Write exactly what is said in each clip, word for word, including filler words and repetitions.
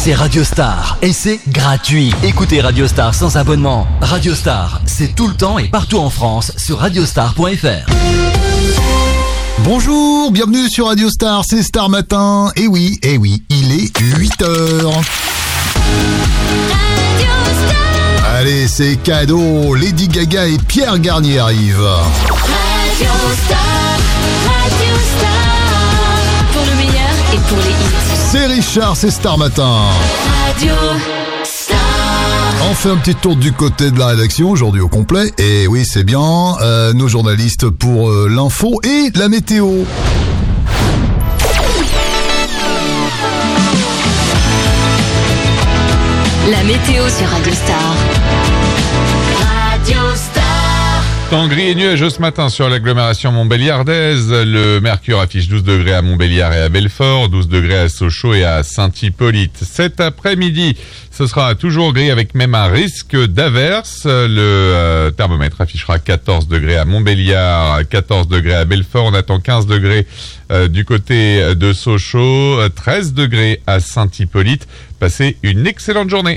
c'est Radio Star et c'est gratuit. Écoutez Radio Star sans abonnement. Radio Star, c'est tout le temps et partout en France sur radiostar point f r. Bonjour, bienvenue sur Radio Star, c'est Star Matin. Et oui, et oui, il est huit heures. Allez, c'est cadeau. Lady Gaga et Pierre Garnier arrivent. Radio Star, Radio Star, pour le meilleur et pour les hits. C'est Richard, c'est Star Matin. Radio Star. On fait un petit tour du côté de la rédaction, aujourd'hui au complet. Et oui, c'est bien, euh, nos journalistes pour euh, l'info et la météo. La météo sur Radio Star. Radio Star. Temps gris et nuageux ce matin sur l'agglomération montbéliardaise. Le mercure affiche douze degrés à Montbéliard et à Belfort, douze degrés à Sochaux et à Saint-Hippolyte. Cet après-midi, ce sera toujours gris avec même un risque d'averse. Le euh, thermomètre affichera quatorze degrés à Montbéliard, quatorze degrés à Belfort. On attend quinze degrés euh, du côté de Sochaux, treize degrés à Saint-Hippolyte. Passez une excellente journée.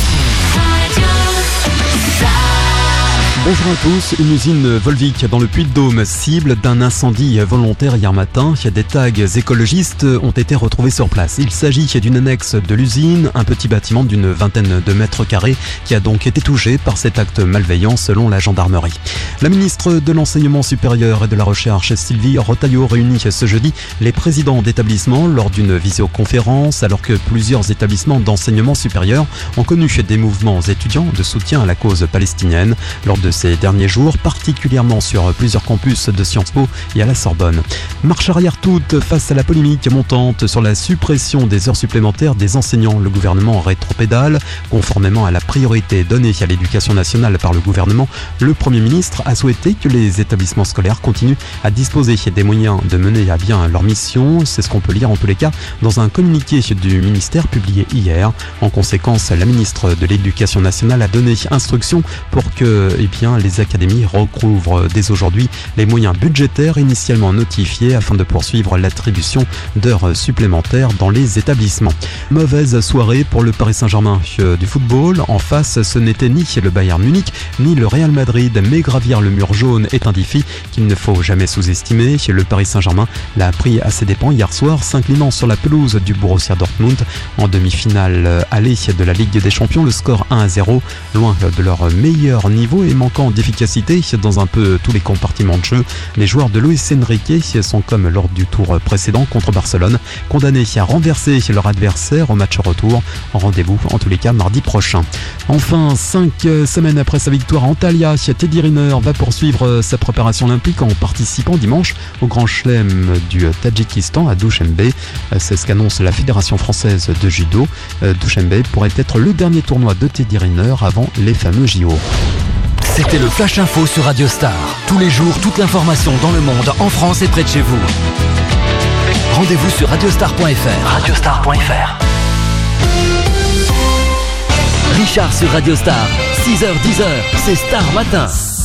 Bonjour à tous, une usine Volvic dans le Puy-de-Dôme, cible d'un incendie volontaire hier matin. Des tags écologistes ont été retrouvés sur place. Il s'agit d'une annexe de l'usine, un petit bâtiment d'une vingtaine de mètres carrés qui a donc été touché par cet acte malveillant selon la gendarmerie. La ministre de l'Enseignement supérieur et de la Recherche, Sylvie Retailleau, réunit ce jeudi les présidents d'établissements lors d'une visioconférence alors que plusieurs établissements d'enseignement supérieur ont connu des mouvements étudiants de soutien à la cause palestinienne lors de ces derniers jours, particulièrement sur plusieurs campus de Sciences Po et à la Sorbonne. Marche arrière toute face à la polémique montante sur la suppression des heures supplémentaires des enseignants. Le gouvernement rétropédale. Conformément à la priorité donnée à l'éducation nationale par le gouvernement, le Premier ministre a souhaité que les établissements scolaires continuent à disposer des moyens de mener à bien leur mission. C'est ce qu'on peut lire en tous les cas dans un communiqué du ministère publié hier. En conséquence, la ministre de l'Éducation nationale a donné instruction pour que eh bien, les académies recouvrent dès aujourd'hui les moyens budgétaires initialement notifiés afin de poursuivre l'attribution d'heures supplémentaires dans les établissements. Mauvaise soirée pour le Paris Saint-Germain du football. En face, ce n'était ni le Bayern Munich ni le Real Madrid, mais gravir le mur jaune est un défi qu'il ne faut jamais sous-estimer. Le Paris Saint-Germain l'a pris à ses dépens hier soir, s'inclinant sur la pelouse du Borussia Dortmund en demi-finale allée de la Ligue des Champions. Le score un à zéro, loin de leur meilleur niveau et manquant d'efficacité dans un peu tous les compartiments de jeu. Les joueurs de Luis Enrique sont comme lors du tour précédent contre Barcelone, condamnés à renverser leur adversaire au match retour. Rendez-vous en tous les cas mardi prochain. Enfin, cinq semaines après sa victoire à Antalya, Teddy Riner va poursuivre sa préparation olympique en participant dimanche au Grand Chelem du Tadjikistan à Douchembe. C'est ce qu'annonce la Fédération française de judo. Douchembe pourrait être le dernier tournoi de Teddy Riner avant les fameux J O. C'était le Flash Info sur Radio Star. Tous les jours, toute l'information dans le monde, en France et près de chez vous. Rendez-vous sur radiostar point f r. radiostar point f r. Richard sur Radio Star. six heures dix heures, c'est Star Matin.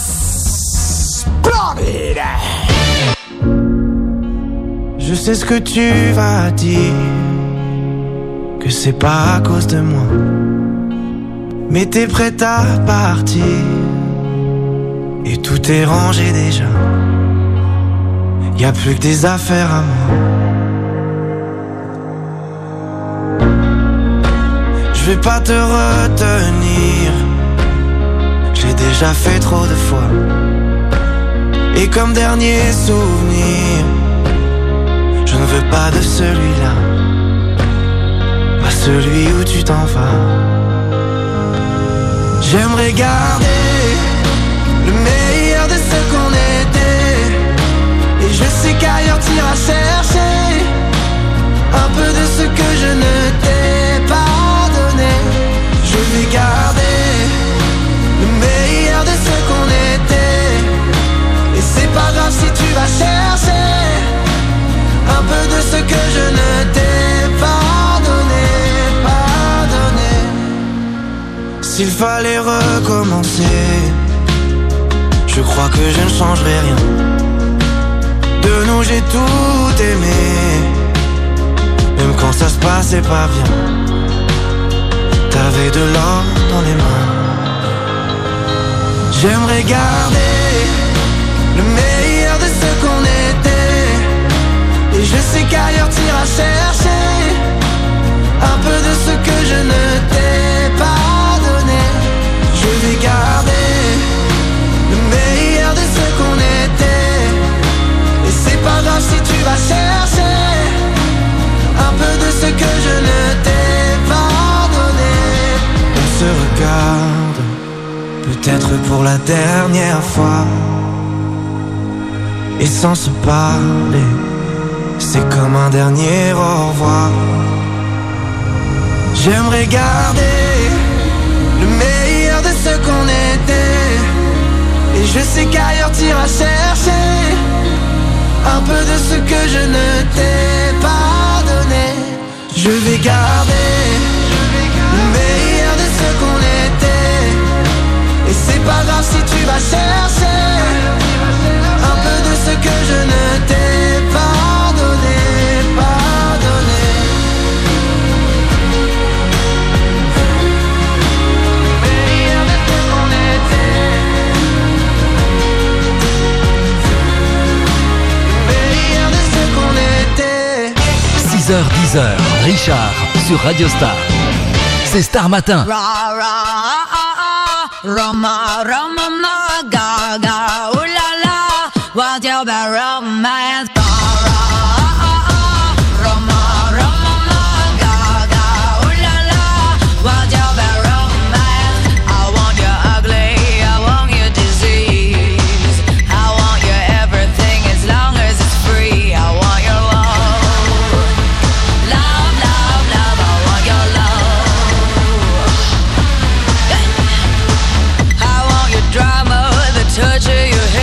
Je sais ce que tu vas dire, que c'est pas à cause de moi, mais t'es prête à partir. Et tout est rangé déjà. Y'a plus que des affaires à moi. Je vais pas te retenir. J'ai déjà fait trop de fois. Et comme dernier souvenir, je ne veux pas de celui-là, pas celui où tu t'en vas. J'aimerais garder le meilleur de ce qu'on était. Et je sais qu'ailleurs t'iras chercher un peu de ce que je ne t'ai pas donné. Je vais garder le meilleur de ce qu'on était. Et c'est pas grave si tu vas chercher un peu de ce que je ne t'ai pas donné, pas donné. S'il fallait recommencer, je crois que je ne changerai rien. De nous j'ai tout aimé, même quand ça se passait pas bien. t'avais de l'or dans les mains. J'aimerais garder le meilleur de ce qu'on était. Et je sais qu'ailleurs t'iras chercher un peu de ce que je ne t'ai pas donné. Je vais garder le meilleur de ce qu'on était. Et c'est pas grave si tu vas chercher un peu de ce que je ne t'ai pas donné. On se regarde, peut-être pour la dernière fois. Et sans se parler, c'est comme un dernier au revoir. J'aimerais garder le meilleur de ce qu'on était. Et je sais qu'ailleurs t'iras chercher un peu de ce que je ne t'ai pas donné. Je vais garder le meilleur de ce qu'on était. Et c'est pas grave si tu vas chercher un peu de ce que je ne t'ai pas donné, pas donné. Le meilleur de ce qu'on était. Le meilleur de ce qu'on était. six heures dix heures, Richard sur Radio Star. C'est Star Matin. Ra ra Roma Roma ma ga ga ooh la la, what's your bad romance? Ra ra Roma Roma ma ga ga ooh la la, what's your bad romance? I want you ugly, I want you disease, I want you everything as long as it's free. I want your love, love, love, love. I want your love. Drama, the touch of your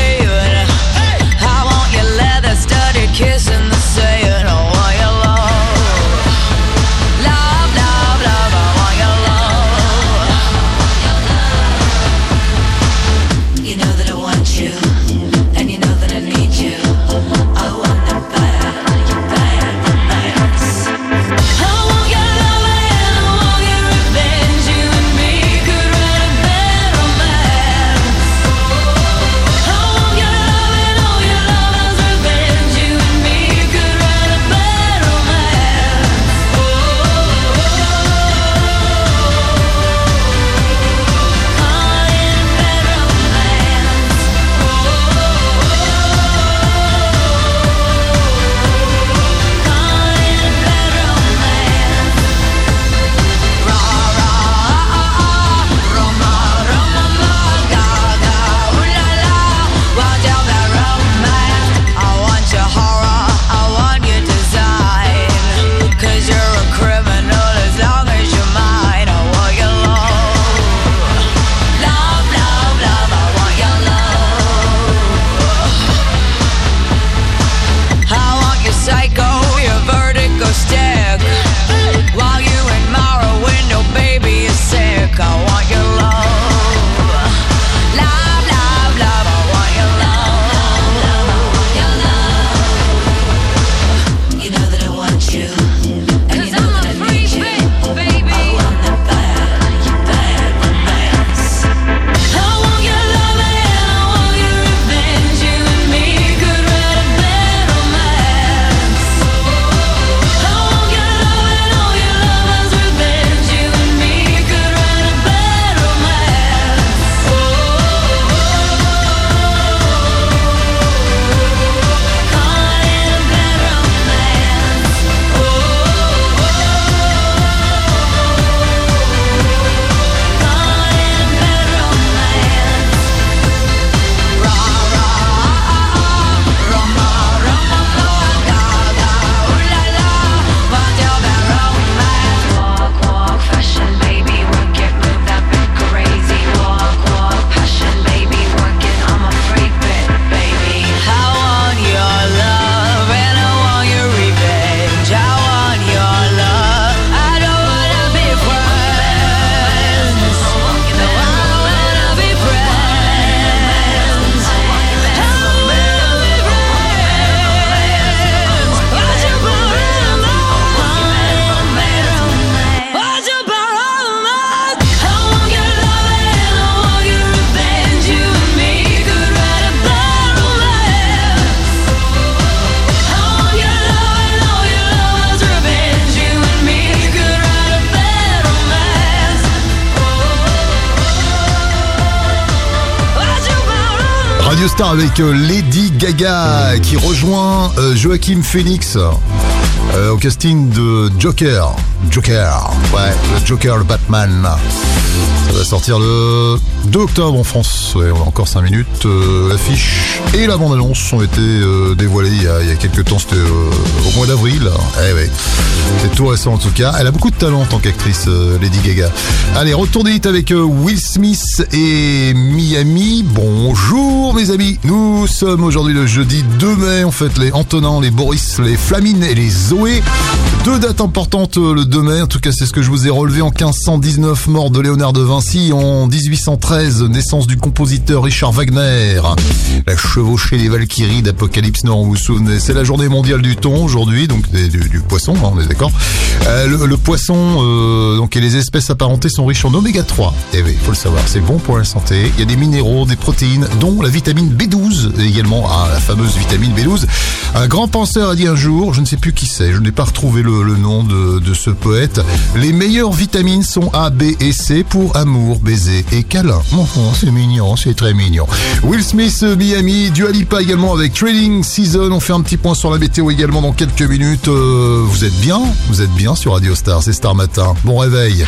Star avec euh, Lady Gaga qui rejoint euh, Joaquin Phoenix euh, au casting de Joker. Joker, ouais, le Joker, le Batman. Ça va sortir le deux octobre en France. Ouais, on a encore cinq minutes. Euh, l'affiche et la bande-annonce ont été euh, dévoilées il y, a, il y a quelques temps. C'était euh, au mois d'avril. Eh ouais, c'est tout récent en tout cas. Elle a beaucoup de talent en tant qu'actrice, euh, Lady Gaga. Allez, retour des hits avec euh, Will Smith et Miami. Bonjour mes amis. Nous sommes aujourd'hui le jeudi deux mai. On fête les Antonin, les Boris, les Flamine et les Zoé. Deux dates importantes le deux mai. En tout cas, c'est ce que je vous ai relevé. En quinze cent dix-neuf, mort de Léonard de Vinci. En dix-huit cent treize, naissance du compositeur Richard Wagner. La chevauchée des Valkyries d'Apocalypse Now, vous vous souvenez. C'est la journée mondiale du thon aujourd'hui, donc du, du poisson, hein, on est d'accord. Euh, le, le poisson euh, donc, et les espèces apparentées sont riches en oméga trois. Eh oui, faut le savoir, c'est bon pour la santé. Il y a des minéraux, des protéines, dont la vitamine B douze également. Ah, la fameuse vitamine B douze. Un grand penseur a dit un jour, je ne sais plus qui c'est, je n'ai pas retrouvé le, le nom de, de ce poète. Les meilleures vitamines sont A, B et C pour amour, baiser et câlin. Oh, oh, c'est mignon, c'est très mignon. Will Smith, Miami, Dua Lipa également avec Trading Season. On fait un petit point sur la météo également dans quelques minutes. Euh, vous êtes bien? Vous êtes bien sur Radio Star, c'est Star Matin. Bon réveil.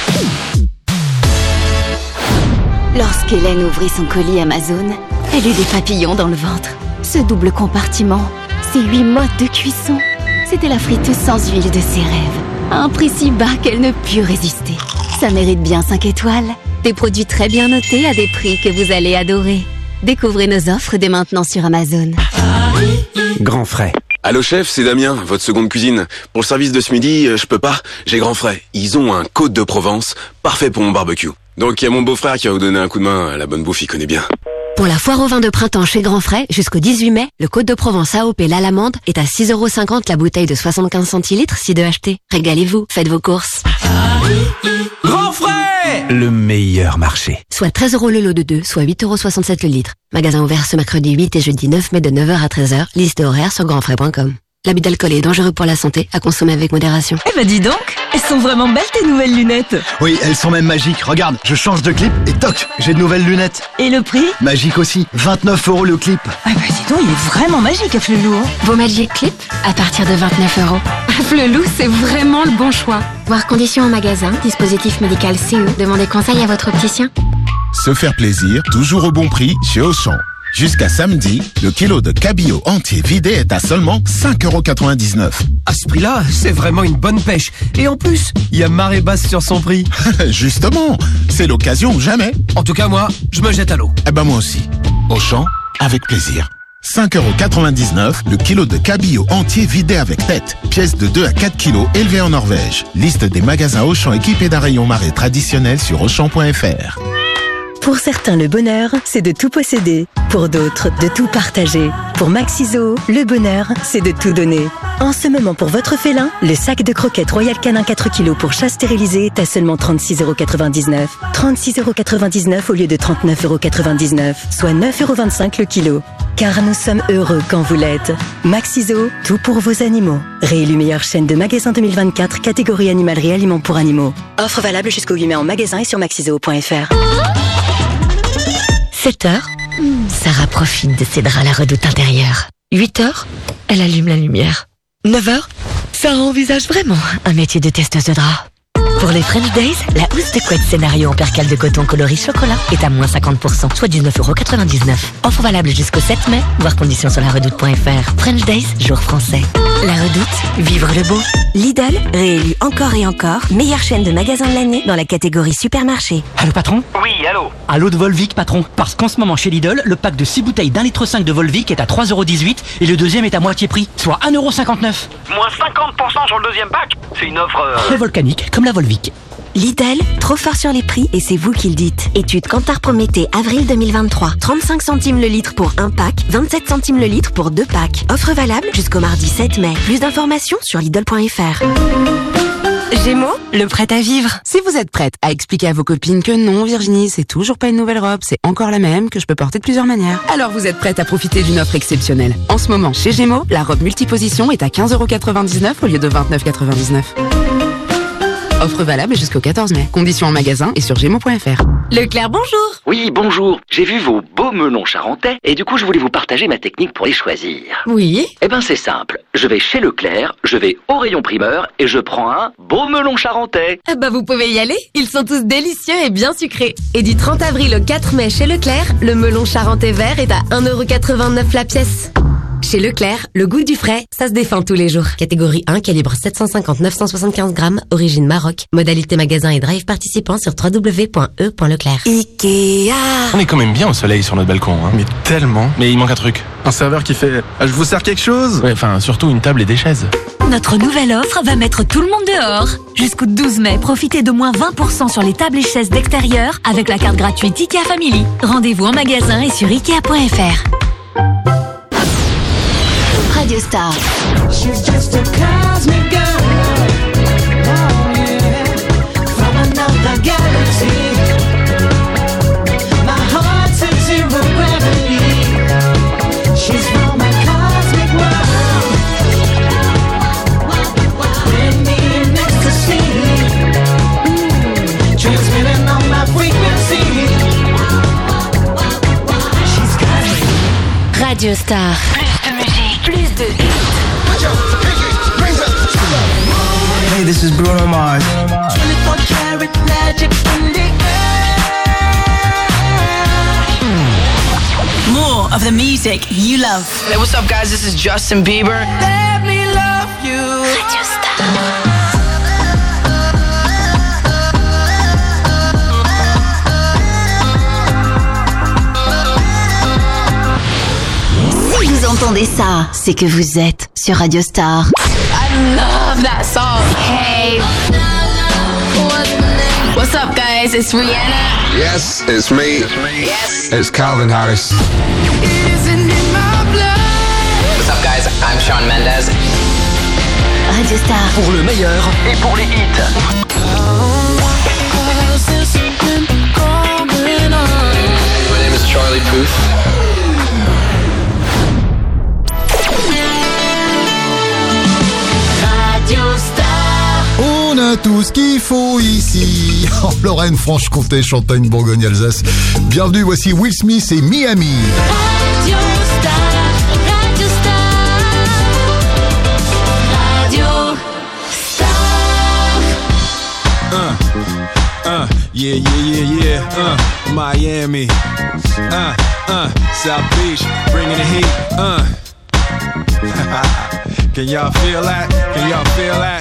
Lorsqu'Hélène ouvrit son colis Amazon, elle eut des papillons dans le ventre. Ce double compartiment, ces huit modes de cuisson, c'était la friteuse sans huile de ses rêves. À un prix si bas qu'elle ne put résister. Ça mérite bien cinq étoiles. Des produits très bien notés à des prix que vous allez adorer. Découvrez nos offres dès maintenant sur Amazon. Grand frais. Allô chef, c'est Damien, votre seconde cuisine. Pour le service de ce midi, euh, je peux pas, j'ai Grand frais. Ils ont un Côte de Provence, parfait pour mon barbecue. Donc il y a mon beau-frère qui va vous donner un coup de main, la bonne bouffe il connaît bien. Pour la foire au vin de printemps chez Grand Frais, jusqu'au dix-huit mai, le Côte de Provence A O P l'Alamande est à six euros cinquante la bouteille de soixante-quinze centilitres si deux achetés. Régalez-vous, faites vos courses. Grand Frais, le meilleur marché. Soit treize euros le lot de deux, soit huit euros soixante-sept le litre. Magasin ouvert ce mercredi huit et jeudi neuf mai de neuf heures à treize heures. Liste et horaire sur grandfrais point com. L'abus d'alcool est dangereux pour la santé, à consommer avec modération. Eh ben dis donc, elles sont vraiment belles tes nouvelles lunettes. Oui, elles sont même magiques. Regarde, je change de clip et toc, j'ai de nouvelles lunettes. Et le prix? Magique aussi, vingt-neuf euros le clip. Ah bah dis donc, il est vraiment magique à Flelou. Hein. Vos Magic Clip à partir de vingt-neuf euros. À Flelou, c'est vraiment le bon choix. Voir conditions en magasin, dispositif médical C E. Demandez conseil à votre opticien. Se faire plaisir, toujours au bon prix chez Auchan. Jusqu'à samedi, le kilo de cabillaud entier vidé est à seulement cinq euros quatre-vingt-dix-neuf. À ce prix-là, c'est vraiment une bonne pêche. Et en plus, il y a marée basse sur son prix. Justement, c'est l'occasion ou jamais. En tout cas, moi, je me jette à l'eau. Eh ben moi aussi. Auchan, avec plaisir. cinq euros quatre-vingt-dix-neuf, le kilo de cabillaud entier vidé avec tête. Pièce de deux à quatre kilos élevée en Norvège. Liste des magasins Auchan équipés d'un rayon marée traditionnel sur auchan point f r. Pour certains, le bonheur, c'est de tout posséder. Pour d'autres, de tout partager. Pour Maxiso, le bonheur, c'est de tout donner. En ce moment, pour votre félin, le sac de croquettes Royal Canin quatre kilos pour chat stérilisé est à seulement trente-six euros quatre-vingt-dix-neuf. trente-six euros quatre-vingt-dix-neuf au lieu de trente-neuf euros quatre-vingt-dix-neuf, soit neuf euros vingt-cinq le kilo. Car nous sommes heureux quand vous l'êtes. Maxiso, tout pour vos animaux. Réélu meilleure chaîne de magasins deux mille vingt-quatre, catégorie animalerie aliments pour animaux. Offre valable jusqu'au huit mai en magasin et sur maxiso point f r. sept heures, Sarah profite de ses draps à la redoute intérieure. huit heures, elle allume la lumière. neuf heures, Sarah envisage vraiment un métier de testeuse de draps. Pour les French Days, la housse de couette scénario en percale de coton coloris chocolat est à moins cinquante pour cent, soit dix-neuf euros quatre-vingt-dix-neuf. Offre valable jusqu'au sept mai, voir conditions sur la redoute point f r. French Days, jour français. La redoute, vivre le beau. Lidl, réélu encore et encore, meilleure chaîne de magasins de l'année dans la catégorie supermarché. Allô patron? Oui, allô. Allô de Volvic patron. Parce qu'en ce moment chez Lidl, le pack de six bouteilles d'un litre cinq de Volvic est à trois euros dix-huit et le deuxième est à moitié prix, soit un euro cinquante-neuf. Moins cinquante pour cent sur le deuxième pack. C'est une offre... Euh... Très volcanique, comme la Volvic. Lidl, trop fort sur les prix et c'est vous qui le dites. Étude Kantar Prométhée, avril deux mille vingt-trois. trente-cinq centimes le litre pour un pack, vingt-sept centimes le litre pour deux packs. Offre valable jusqu'au mardi sept mai. Plus d'informations sur Lidl point f r. Gémeaux, le prêt à vivre. Si vous êtes prête à expliquer à vos copines que non, Virginie, c'est toujours pas une nouvelle robe, c'est encore la même, que je peux porter de plusieurs manières, alors vous êtes prête à profiter d'une offre exceptionnelle. En ce moment, chez Gémeaux, la robe multiposition est à quinze euros quatre-vingt-dix-neuf au lieu de vingt-neuf euros quatre-vingt-dix-neuf. Offre valable jusqu'au quatorze mai. Conditions en magasin et sur gémeaux point fr. Leclerc, bonjour. Oui, bonjour. J'ai vu vos beaux melons charentais et du coup, je voulais vous partager ma technique pour les choisir. Oui. Eh ben, c'est simple. Je vais chez Leclerc, je vais au rayon primeur et je prends un beau melon charentais. Ah bah, vous pouvez y aller. Ils sont tous délicieux et bien sucrés. Et du trente avril au quatre mai chez Leclerc, le melon charentais vert est à un euro quatre-vingt-neuf la pièce. Chez Leclerc, le goût du frais, ça se défend tous les jours. Catégorie un, calibre sept cent cinquante à neuf cent soixante-quinze grammes, origine Maroc. Modalité magasin et drive participant sur w w w point e point leclerc. Ikea. On est quand même bien au soleil sur notre balcon, hein. Mais tellement. Mais il manque un truc. Un serveur qui fait ah, « Je vous sers quelque chose ?» Ouais, enfin, surtout une table et des chaises. Notre nouvelle offre va mettre tout le monde dehors. Jusqu'au douze mai, profitez de moins vingt pour cent sur les tables et chaises d'extérieur avec la carte gratuite Ikea Family. Rendez-vous en magasin et sur ikea point fr. Radio Star. She's just a cosmic girl. Oh yeah, from another galaxy. My heart's at zero gravity. She's from a cosmic world. With me in ecstasy. Mm, transmitting on my frequency. She's cosmic. Radio Star. Plus de Hey, this is Bruno Mars. twenty-four karat magic in the air. more of the music you love. Hey, what's up, guys? This is Justin Bieber. Let me love you. Radio Star. Si vous entendez ça, c'est que vous êtes sur Radio Star. I love that song. Hey. What's up, guys? It's Rihanna. Yes, it's me. Yes. It's Calvin Harris. What's up, guys? I'm Shawn Mendes. Radio Star. Pour le meilleur Et pour les hits. My name is Charlie Puth. On a tout ce qu'il faut ici, en Lorraine, Franche-Comté, Champagne, Bourgogne, Alsace. Bienvenue, voici Will Smith et Miami. Radio Star, Radio Star, Radio Star. Uh, uh, yeah, yeah, yeah, yeah, uh, Miami, uh, uh, South Beach, bringing the heat, uh. Can y'all feel that? Can y'all feel that?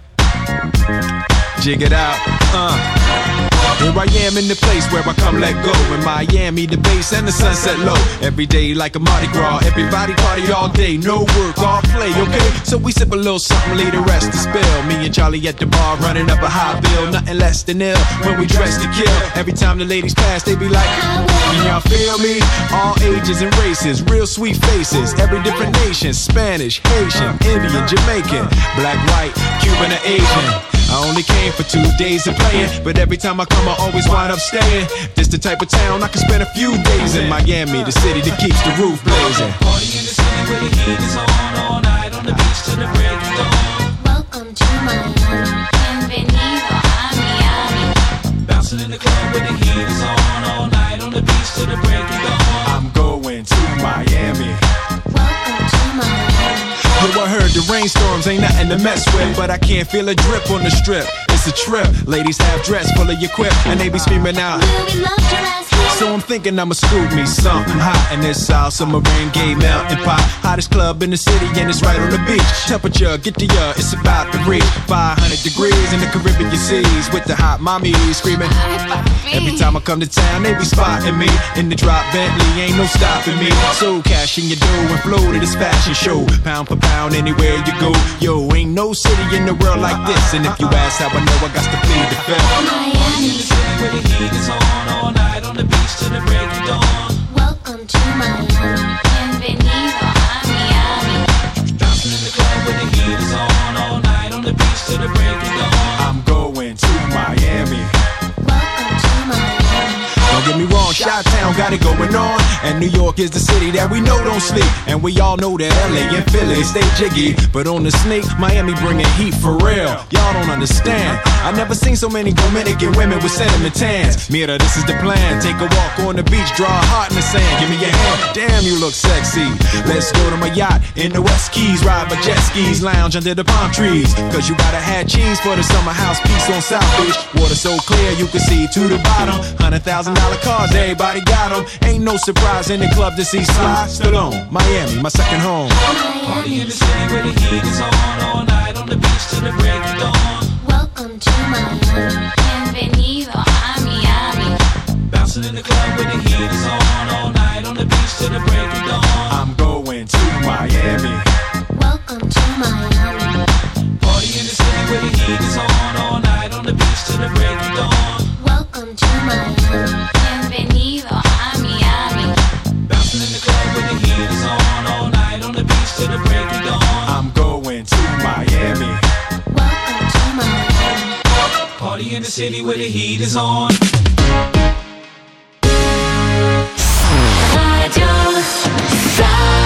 Jig it out, uh. Here I am in the place where I come let go. In Miami, the bass and the sunset low. Every day like a Mardi Gras. Everybody party all day, no work, all play, okay? So we sip a little something, leave the rest to spill. Me and Charlie at the bar running up a high bill. Nothing less than ill when we dress to kill. Every time the ladies pass, they be like, can y'all feel me? All ages and races, real sweet faces. Every different nation, Spanish, Haitian, Indian, Jamaican, black, white, Cuban, or Asian. I only came for two days of playing, but every time I come I always wind up staying. This the type of town I can spend a few days in. Miami, the city that keeps the roof blazing. Party in the city where the heat is on, all night on the beach till the break of dawn. Welcome to Miami. Bienvenido a Miami. Bouncing in the club where the heat is on, all night on the beach till the break of dawn. I'm going to Miami. Welcome to Miami. Yo, I heard the rainstorms ain't nothing to mess with, but I can't feel a drip on the strip. It's a trip. Ladies have dress full of your quip, and they be screaming out. We love your ass here. So I'm thinking I'ma scoop me something hot in this South Submarine Gay Mountain Pot. Hottest club in the city, and it's right on the beach. Temperature, get to ya, it's about to reach five hundred degrees in the Caribbean seas with the hot mommy screaming. Every time I come to town, they be spotting me in the drop Bentley, ain't no stopping me. So cash in your dough and flow to this fashion show. Pound for pound, anywhere you go. Yo, ain't no city in the world like this. And if you ask how I know, I got to plead the fifth. Miami, the city where the heat is on, all night on the beach till the break of dawn. Welcome to Miami. Bienvenido a Miami. Bouncing in the club where the heat is on, all night on the beach till the break of dawn. I'm going to Miami. Welcome to Miami. Don't get me wrong, shout Chi-Town got it going on. And New York is the city that we know don't sleep. And we all know that L A and Philly stay jiggy. But on the sneak, Miami bringing heat for real. Y'all don't understand. I never seen so many Dominican women with sentiment tans. Mira, this is the plan. Take a walk on the beach, draw a heart in the sand. Give me your hand. Damn, you look sexy. Let's go to my yacht in the West Keys. Ride my jet skis, lounge under the palm trees. Cause you gotta have cheese for the summer house piece on South Beach. Water so clear you can see to the bottom. Hundred thousand dollar cars, everybody got them. Ain't no surprise in the club to see Sly Stallone. Miami, my second home. Party in the city where the heat is on. All night on the beach till the break of dawn. Welcome to Miami. Bienvenido a Miami. Bouncing in the club where the heat is on. All night on the beach till the break of dawn. I'm going to Miami. Welcome to Miami. Party in the city where the heat is on. All night on the beach till the break of dawn. Welcome to Miami. Bienvenido a Miami. Bouncing in the club where the heat is on. All night on the beach till the break of dawn. I'm going to Miami. Welcome to Miami. Party in the city where the heat is on. Radio Star.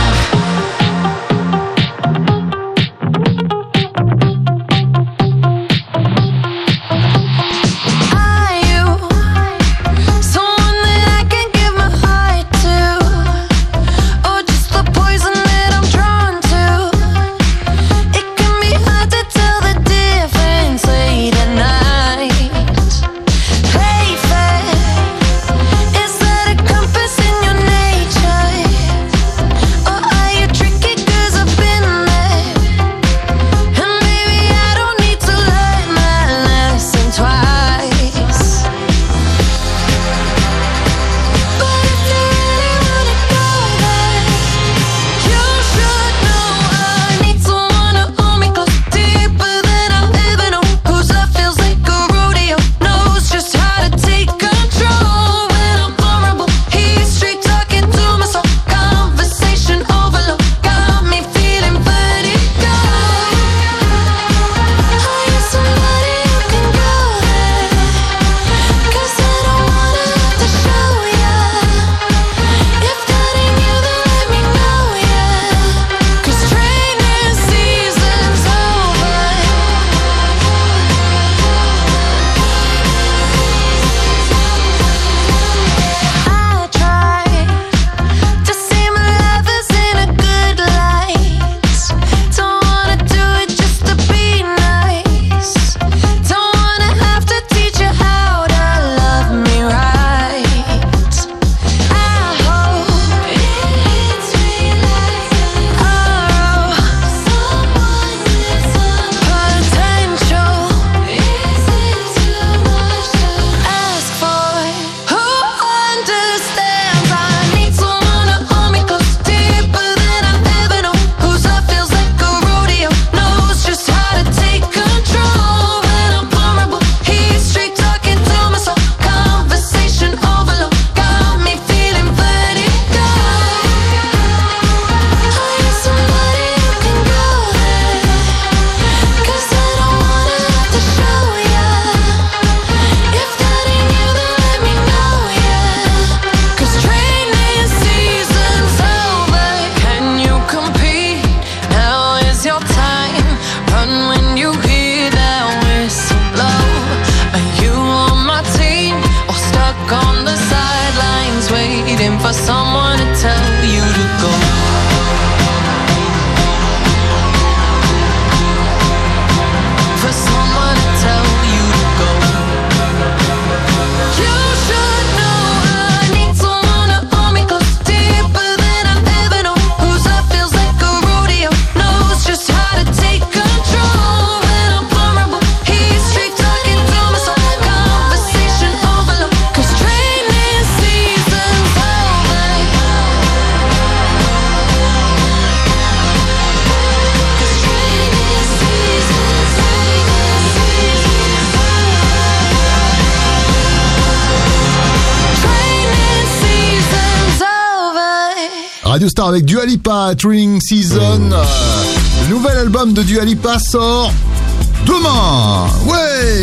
Radio Star avec Dua Lipa, Thrilling Season. Euh, le nouvel album de Dua Lipa sort demain. Ouais.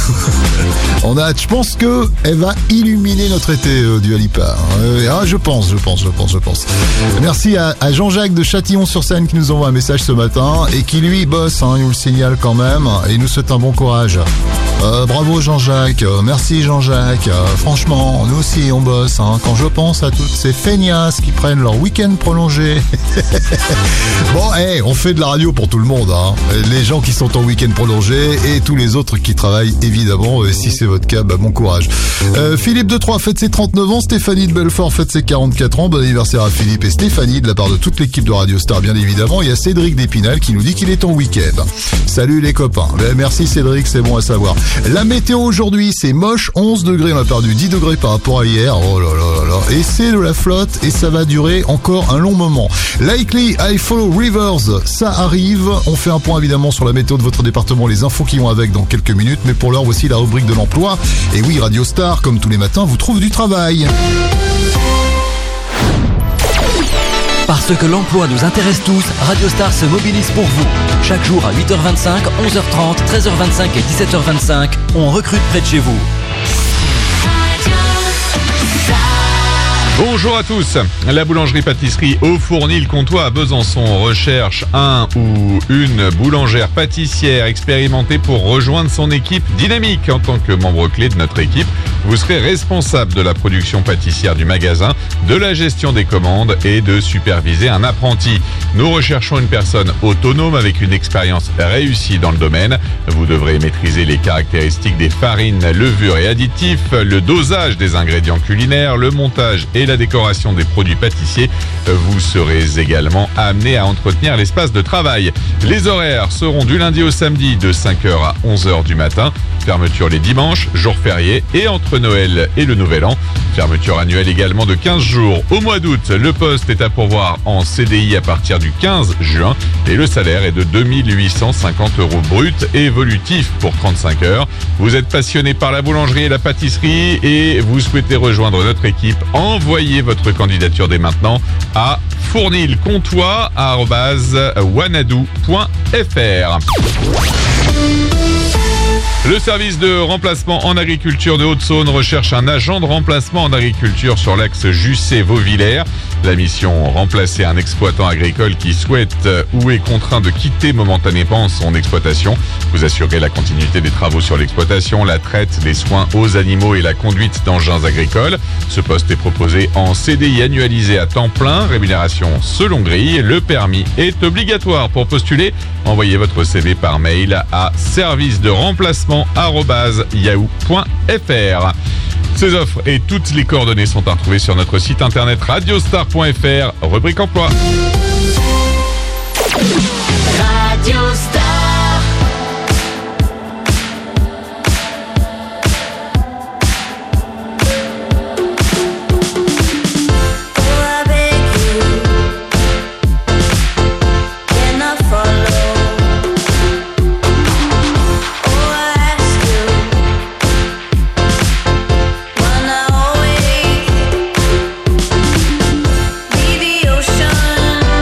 On a, je pense que elle va illuminer notre été, euh, Dua Lipa. Euh, ah, je pense, je pense, je pense, je pense. Merci à, à Jean-Jacques de Châtillon-sur-Seine qui nous envoie un message ce matin et qui lui bosse, hein, il nous le signale quand même et il nous souhaite un bon courage. Euh, bravo Jean-Jacques, euh, merci Jean-Jacques. Euh, franchement, nous aussi on bosse. Hein, quand je pense à toutes ces feignasses qui prennent leur week-end prolongé. Bon, hey, on fait de la radio pour tout le monde. Hein. Les gens qui sont en week-end prolongé et tous les autres qui travaillent évidemment. Et si c'est votre cas, bah, bon courage. Euh, Philippe de Troyes fête ses trente-neuf ans. Stéphanie de Belfort fête ses quarante-quatre ans. Bon anniversaire à Philippe et Stéphanie de la part de toute l'équipe de Radio Star, bien évidemment. Il y a Cédric d'Épinal qui nous dit qu'il est en week-end. Salut les copains. Ben, merci Cédric, c'est bon à savoir. La météo aujourd'hui, c'est moche, onze degrés, on a perdu dix degrés par rapport à hier. Oh là là là là. Et c'est de la flotte et ça va durer encore un long moment. Likely I Follow Rivers, ça arrive. On fait un point évidemment sur la météo de votre département, les infos qui vont avec dans quelques minutes. Mais pour l'heure, voici la rubrique de l'emploi. Et oui, Radio Star, comme tous les matins, vous trouve du travail. Parce que l'emploi nous intéresse tous, Radio Star se mobilise pour vous. Chaque jour à huit heures vingt-cinq, onze heures trente, treize heures vingt-cinq et dix-sept heures vingt-cinq, on recrute près de chez vous. Bonjour à tous. La boulangerie-pâtisserie Au Fournil-Comtois à Besançon recherche un ou une boulangère pâtissière expérimentée pour rejoindre son équipe dynamique. En tant que membre clé de notre équipe, vous serez responsable de la production pâtissière du magasin, de la gestion des commandes et de superviser un apprenti. Nous recherchons une personne autonome avec une expérience réussie dans le domaine. Vous devrez maîtriser les caractéristiques des farines, levures et additifs, le dosage des ingrédients culinaires, le montage et la décoration des produits pâtissiers. Vous serez également amené à entretenir l'espace de travail. Les horaires seront du lundi au samedi de cinq heures à onze heures du matin. Fermeture les dimanches, jours fériés et entre Noël et le Nouvel An. Fermeture annuelle également de quinze jours au mois d'août. Le poste est à pourvoir en C D I à partir du quinze juin et le salaire est de deux mille huit cent cinquante euros brut et évolutif pour trente-cinq heures. Vous êtes passionné par la boulangerie et la pâtisserie et vous souhaitez rejoindre notre équipe. Envoyez votre candidature dès maintenant à fournilcomtois arobase wanadoo point f r. Le service de remplacement en agriculture de Haute-Saône recherche un agent de remplacement en agriculture sur l'axe Jussey-Vauvillers. La mission, remplacer un exploitant agricole qui souhaite ou est contraint de quitter momentanément son exploitation. Vous assurez la continuité des travaux sur l'exploitation, la traite, les soins aux animaux et la conduite d'engins agricoles. Ce poste est proposé en C D I annualisé à temps plein, rémunération selon grille. Le permis est obligatoire. Pour postuler, envoyez votre C V par mail à service de remplacement arobase yahoo point f r. Ces offres et toutes les coordonnées sont à retrouver sur notre site internet radiostar point f r, rubrique emploi. Radio Star. Ocean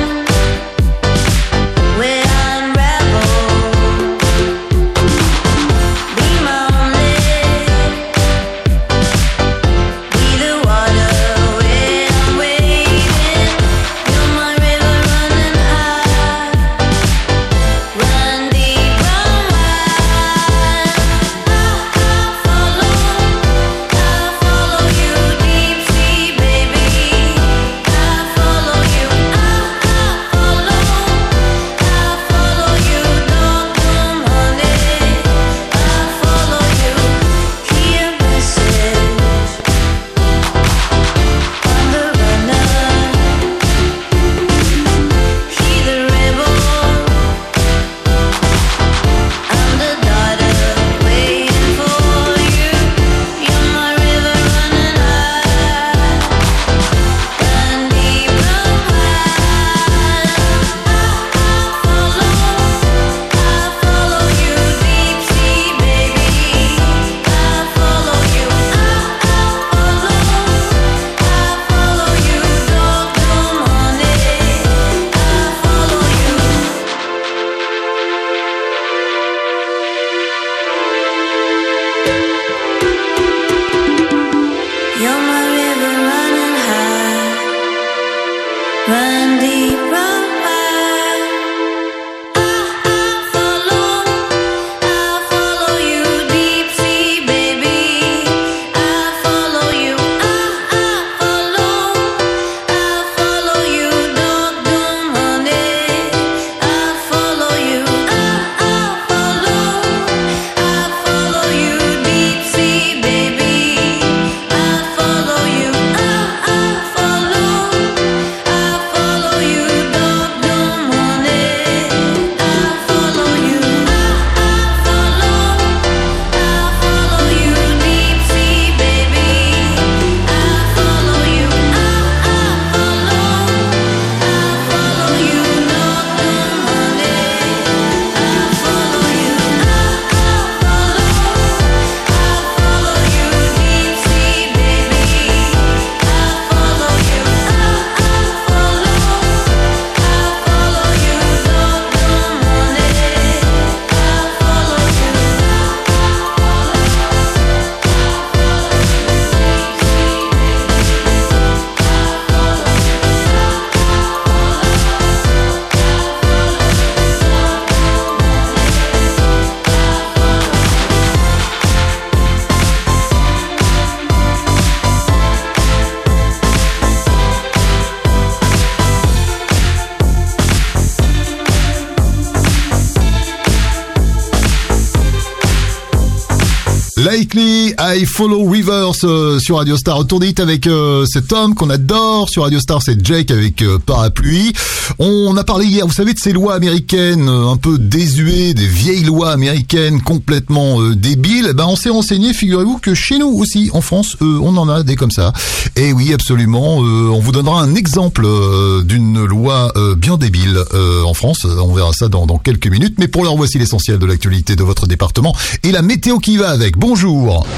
Lately, I Follow Rivers euh, sur Radio Star. Retour d'hit avec euh, cet homme qu'on adore sur Radio Star, c'est Jake avec euh, Parapluie. On a parlé hier, vous savez, de ces lois américaines euh, un peu désuées, des vieilles lois américaines complètement euh, débiles. Ben, on s'est renseigné, figurez-vous que chez nous aussi, en France, euh, on en a des comme ça. Et oui, absolument, euh, on vous donnera un exemple euh, d'une loi euh, bien débile euh, en France. On verra ça dans, dans quelques minutes. Mais pour l'heure, voici l'essentiel de l'actualité de votre département et la météo qui va avec. Bonjour.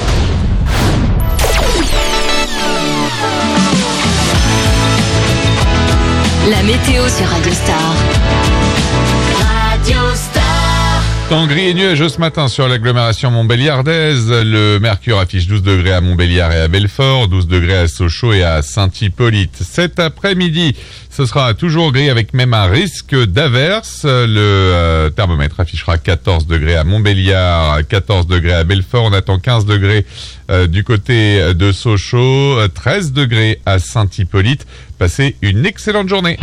La météo sur Radio Star. Radio Star. Temps gris et nuageux ce matin sur l'agglomération montbéliardaise. Le mercure affiche douze degrés à Montbéliard et à Belfort, douze degrés à Sochaux et à Saint-Hippolyte. Cet après-midi, ce sera toujours gris avec même un risque d'averse. Le euh, thermomètre affichera quatorze degrés à Montbéliard, quatorze degrés à Belfort. On attend quinze degrés euh, du côté de Sochaux, treize degrés à Saint-Hippolyte. Passez une excellente journée.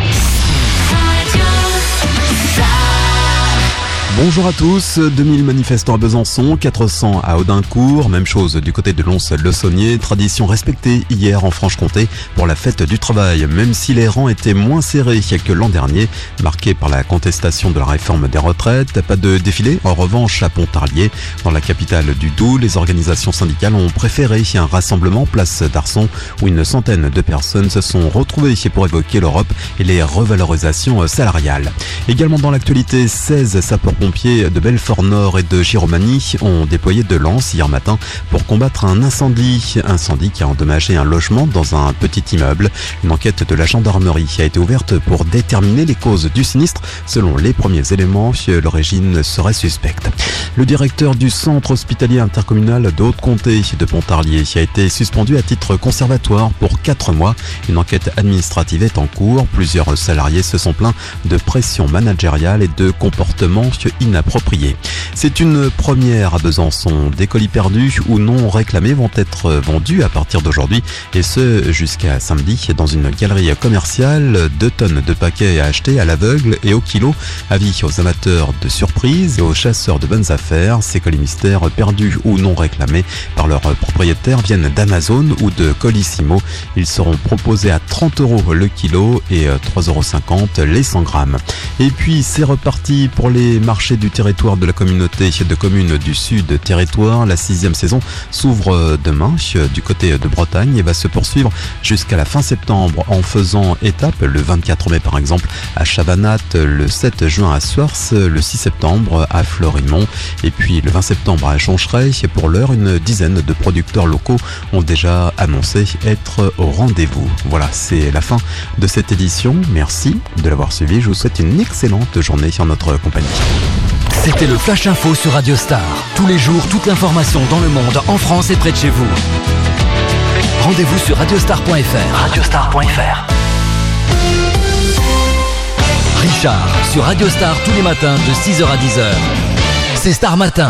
Bonjour à tous, deux mille manifestants à Besançon, quatre cents à Audincourt, même chose du côté de Lons-le-Saunier, tradition respectée hier en Franche-Comté pour la fête du travail, même si les rangs étaient moins serrés que l'an dernier, marqués par la contestation de la réforme des retraites. Pas de défilé, en revanche à Pontarlier, dans la capitale du Doubs, les organisations syndicales ont préféré un rassemblement place d'Arçon où une centaine de personnes se sont retrouvées pour évoquer l'Europe et les revalorisations salariales. Également dans l'actualité, seize sapeurs-pompiers de Belfort-Nord et de Giromagny ont déployé de Lens hier matin pour combattre un incendie. Incendie qui a endommagé un logement dans un petit immeuble. Une enquête de la gendarmerie a été ouverte pour déterminer les causes du sinistre. Selon les premiers éléments, l'origine serait suspecte. Le directeur du centre hospitalier intercommunal de Haute-Comté de Pontarlier a été suspendu à titre conservatoire pour quatre mois. Une enquête administrative est en cours. Plusieurs salariés se sont plaints de pression managériale et de comportements inappropriés. C'est une première à Besançon. Des colis perdus ou non réclamés vont être vendus à partir d'aujourd'hui et ce jusqu'à samedi dans une galerie commerciale. Deux tonnes de paquets à acheter à l'aveugle et au kilo. Avis aux amateurs de surprises et aux chasseurs de bonnes affaires. Ces colis mystères perdus ou non réclamés par leurs propriétaires viennent d'Amazon ou de Colissimo. Ils seront proposés à trente euros le kilo et trois euros cinquante les cent grammes. Et puis c'est reparti pour les marchés du territoire de la communauté de communes du Sud Territoire. La sixième saison s'ouvre demain du côté de Bretagne et va se poursuivre jusqu'à la fin septembre en faisant étape le vingt-quatre mai par exemple à Chabanat, le sept juin à Soars, le six septembre à Florimont et puis le vingt septembre à Joncheray. Pour l'heure, une dizaine de producteurs locaux ont déjà annoncé être au rendez-vous. Voilà, c'est la fin de cette édition. Merci de l'avoir suivi. Je vous souhaite une excellente journée en notre compagnie. C'était le Flash Info sur Radio Star. Tous les jours, toute l'information dans le monde, en France et près de chez vous. Rendez-vous sur radiostar point f r. radiostar point f r. Richard, sur Radio Star tous les matins de six heures à dix heures. C'est Star Matin.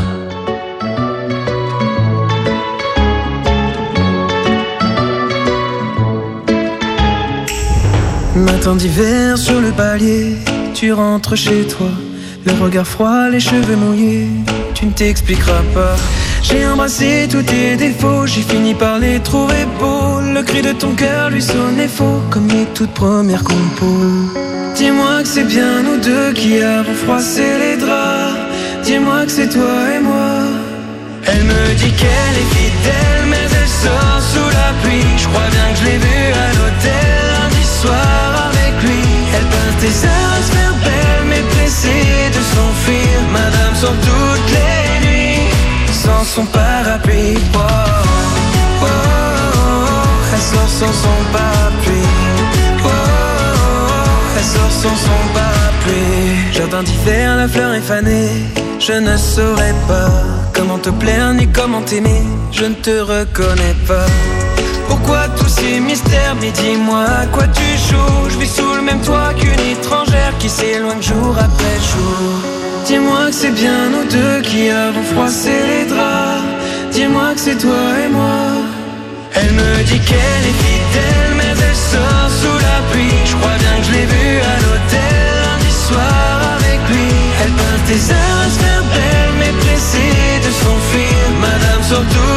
Matin d'hiver sur le palier, tu rentres chez toi. Le regard froid, les cheveux mouillés, tu ne t'expliqueras pas. J'ai embrassé tous tes défauts, j'ai fini par les trouver beaux. Le cri de ton cœur lui sonnait faux, comme les toutes premières compos. Dis-moi que c'est bien nous deux qui avons froissé les draps. Dis-moi que c'est toi et moi. Elle me dit qu'elle est fidèle, mais elle sort sous la pluie. Je crois bien que je l'ai vue à l'hôtel lundi soir avec lui. Elle peint tes heures à se faire belle, mais pressée de s'enfuir. Madame sort toutes les nuits sans son parapluie. Oh, oh, oh, oh. Elle sort sans son parapluie. Oh, oh, oh. Elle sort sans son parapluie. Jardin d'hiver, la fleur est fanée. Je ne saurais pas comment te plaire ni comment t'aimer. Je ne te reconnais pas. Pourquoi tous ces mystères? Mais dis-moi à quoi tu joues. Je vis sous le même toit qu'une étrangère qui s'éloigne jour après jour. Dis-moi que c'est bien nous deux qui avons froissé les draps. Dis-moi que c'est toi et moi. Elle me dit qu'elle est fidèle, mais elle sort sous la pluie. Je crois bien que je l'ai vue à l'hôtel lundi soir avec lui. Elle peint tes heures à se faire belle, mais pressée de s'enfuir. Madame sort tout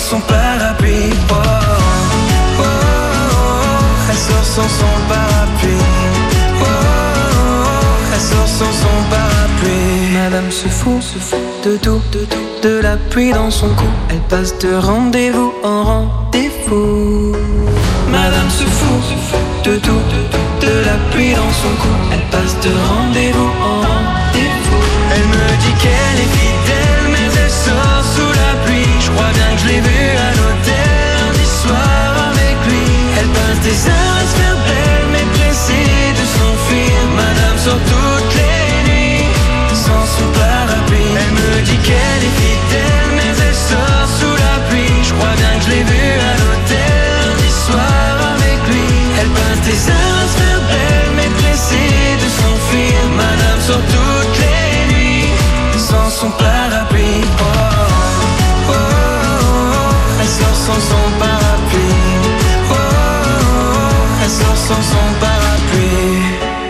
son parapluie. Oh, oh, oh, oh. Elle sort sans son parapluie. Oh, oh, oh. Elle sort sans son parapluie. Madame se fout, se fout de tout, de tout, de la pluie dans son cou. Elle passe de rendez-vous en rendez-vous. Madame se fout, se fout de tout, de tout, de la pluie dans son cou. Elle passe de rendez-vous en rendez-vous. Elle me dit qu'elle est fidèle, mais elle sort sous la pluie. Je crois bien que je l'ai vue à l'hôtel lundi soir avec lui. Elle passe des heures à se faire belle, mais pressée de s'enfuir. Madame sort toutes les nuits sans son parapluie. Elle me dit qu'elle est fidèle, mais elle sort sous la pluie. Je crois bien que je l'ai vue à l'hôtel lundi soir avec lui. Elle passe des heures à se faire belle, mais pressée de s'enfuir. Madame sort toutes les nuits sans son parapluie. Oh, oh, oh, oh. Elle sort sans son parapluie. Oh, oh, oh. Elle sort sans son parapluie.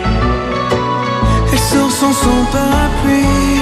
Elle sort sans son parapluie.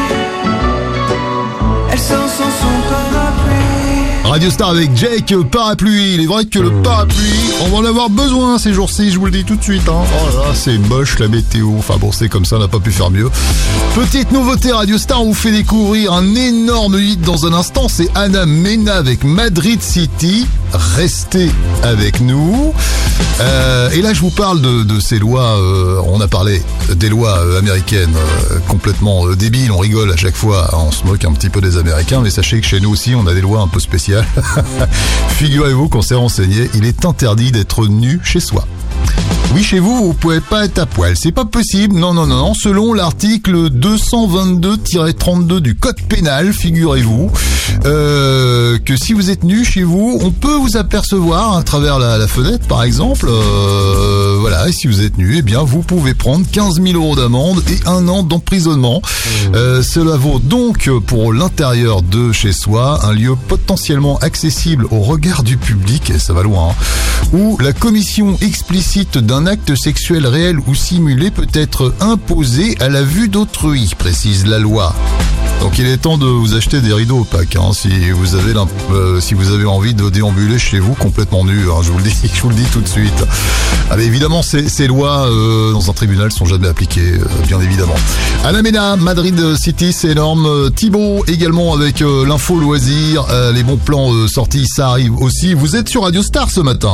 Elle sort sans son parapluie. Radio Star avec Jake, parapluie. Il est vrai que le parapluie, on va en avoir besoin ces jours-ci, je vous le dis tout de suite. Hein. Oh là là, c'est moche la météo. Enfin bon, c'est comme ça, on n'a pas pu faire mieux. Petite nouveauté, Radio Star, on vous fait découvrir un énorme hit dans un instant. C'est Ana Mena avec Madrid City. Restez avec nous. Euh, et là, je vous parle de, de ces lois. Euh, on a parlé des lois euh, américaines euh, complètement euh, débiles. On rigole à chaque fois. On se moque un petit peu des Américains, mais sachez que chez nous aussi, on a des lois un peu spéciales. Figurez-vous qu'on s'est renseigné. Il est interdit d'être nu chez soi. Oui, chez vous, vous pouvez pas être à poil. C'est pas possible. Non, non, non, non. Selon l'article deux cent vingt-deux tiret trente-deux du Code pénal, figurez-vous euh, que si vous êtes nu chez vous, on peut vous apercevoir à travers la, la fenêtre, par exemple. Euh, voilà. Et si vous êtes nu, eh bien, vous pouvez prendre quinze mille euros d'amende et un an d'emprisonnement. Euh, cela vaut donc pour l'intérieur de chez soi un lieu potentiellement accessible au regard du public, et ça va loin, hein, où la commission explicite d'un acte sexuel réel ou simulé peut être imposé à la vue d'autrui, précise la loi. Donc il est temps de vous acheter des rideaux opaques, hein, si vous avez euh, si vous avez envie de déambuler chez vous complètement nu, hein, je vous le dis, je vous le dis tout de suite. Allez, évidemment, ces, ces lois euh, dans un tribunal sont jamais appliquées, euh, bien évidemment. Ana Mena, Madrid City, c'est énorme. Thibaut également avec euh, l'info loisir, euh, les bons plans euh, sortis, ça arrive aussi. Vous êtes sur Radio Star ce matin.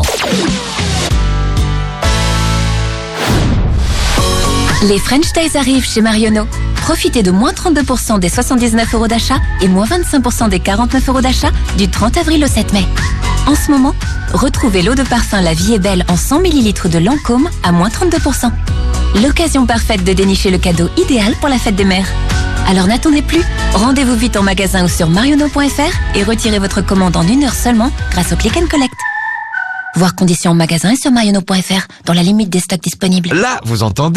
Les French Days arrivent chez Marionneau. Profitez de moins trente-deux pour cent des soixante-dix-neuf euros d'achat et moins vingt-cinq pour cent des quarante-neuf euros d'achat du trente avril au sept mai. En ce moment, retrouvez l'eau de parfum La Vie est Belle en cent millilitres de Lancôme à moins trente-deux pour cent. L'occasion parfaite de dénicher le cadeau idéal pour la fête des mères. Alors n'attendez plus, rendez-vous vite en magasin ou sur marionneau point f r et retirez votre commande en une heure seulement grâce au Click and Collect. Voir conditions en magasin et sur marionneau point f r dans la limite des stocks disponibles. Là, vous entendez ?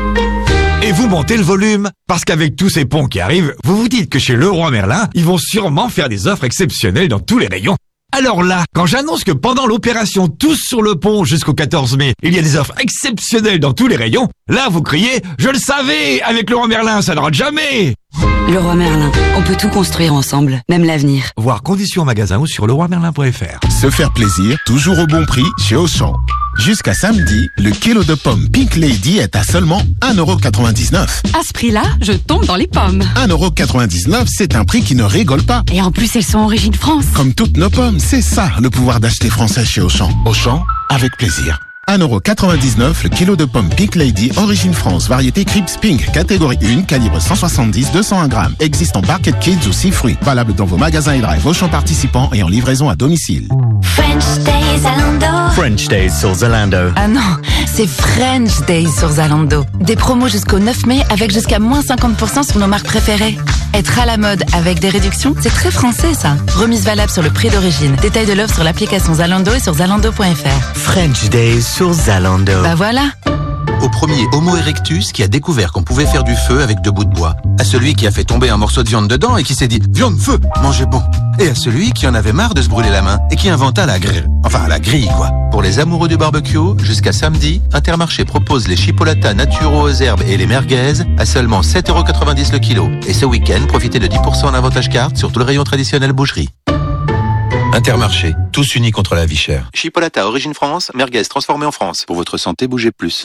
Et vous montez le volume. Parce qu'avec tous ces ponts qui arrivent, vous vous dites que chez Leroy Merlin, ils vont sûrement faire des offres exceptionnelles dans tous les rayons. Alors là, quand j'annonce que pendant l'opération Tous sur le pont jusqu'au quatorze mai, il y a des offres exceptionnelles dans tous les rayons, là vous criez « Je le savais, avec Leroy Merlin, ça ne rate jamais !» Leroy Merlin, on peut tout construire ensemble, même l'avenir. Voir conditions en magasin ou sur leroy merlin point f r. Se faire plaisir, toujours au bon prix chez Auchan. Jusqu'à samedi, le kilo de pommes Pink Lady est à seulement un euro quatre-vingt-dix-neuf. À ce prix-là, je tombe dans les pommes. un euro quatre-vingt-dix-neuf, c'est un prix qui ne rigole pas. Et en plus, elles sont origine France. Comme toutes nos pommes, c'est ça le pouvoir d'acheter français chez Auchan. Auchan, avec plaisir. un euro quatre-vingt-dix-neuf le kilo de pommes Pink Lady, origine France, variété Crips Pink, catégorie un, calibre cent soixante-dix deux cent un grammes. Existe en Barquette Kids ou six fruits. Valable dans vos magasins et drive Auchan participants et en livraison à domicile. French Days Zalando. French Days sur Zalando. Ah non, c'est French Days sur Zalando. Des promos jusqu'au neuf mai avec jusqu'à moins cinquante pour cent sur nos marques préférées. Être à la mode avec des réductions, c'est très français ça. Remise valable sur le prix d'origine. Détail de l'offre sur l'application Zalando et sur zalando point f r. French Days sur Zalando. Bah voilà. Au premier Homo erectus qui a découvert qu'on pouvait faire du feu avec deux bouts de bois. À celui qui a fait tomber un morceau de viande dedans et qui s'est dit « Viande, feu, mangez bon !» Et à celui qui en avait marre de se brûler la main et qui inventa la grille. Enfin, la grille, quoi. Pour les amoureux du barbecue, jusqu'à samedi, Intermarché propose les chipolatas naturaux aux herbes et les merguez à seulement sept euros quatre-vingt-dix le kilo. Et ce week-end, profitez de dix pour cent en avantage carte sur tout le rayon traditionnel boucherie. Intermarché, tous unis contre la vie chère. Chipolata, origine France, merguez transformée en France. Pour votre santé, bougez plus.